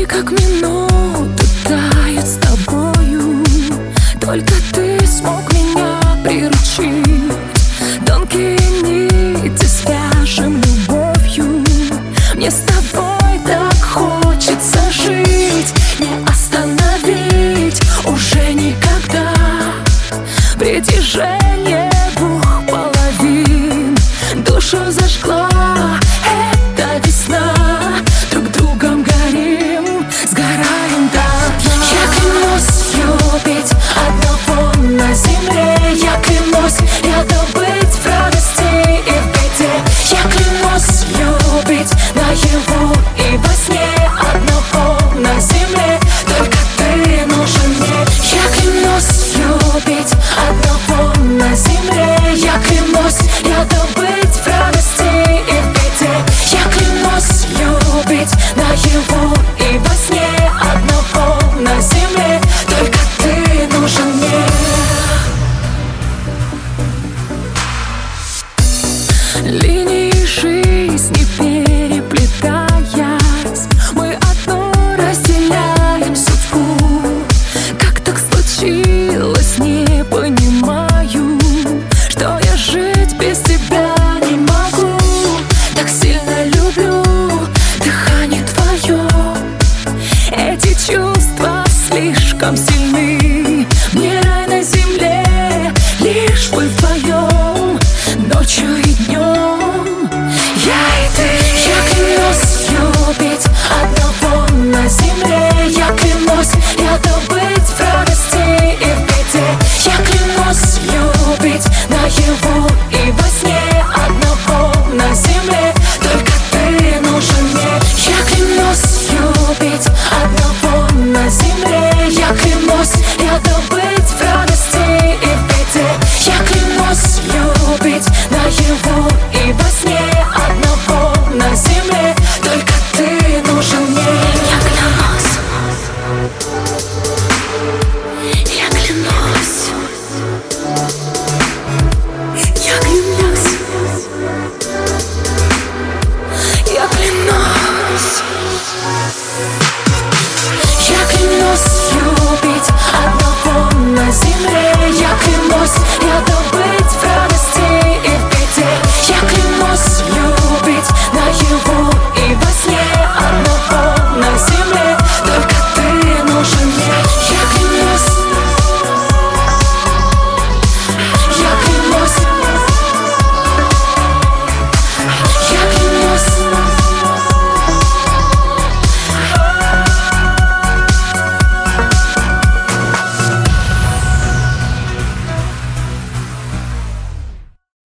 как минуты тают с тобою. Только ты смог меня приручить. Тонкие нити свяжем любовью. Мне с тобой так хочется жить. Не остановить уже никогда притяжение двух половин. Душу зажгла эта весна. Друг другом горим, сгораем до дна. Я клянусь любить одного на земле. Я клянусь рядом быть в радости и в беде. Я клянусь любить наяву и во сне. Одного на земле, только ты нужен мне. Я клянусь любить одного на земле. Я клянусь рядом быть в радости и в беде. Я клянусь любить наяву и во сне. Одного на земле, только ты нужен мне. Линии жизни